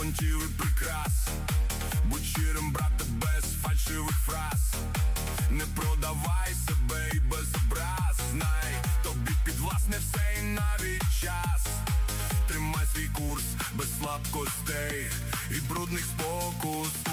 брилянтів і прикрас. Будь щирим, брате, без фальшивих фраз. Не продавай себе і без образ. Знай, тобі підвласне все і навіть час. Тримай свій курс без слабкостей і брудних спокус.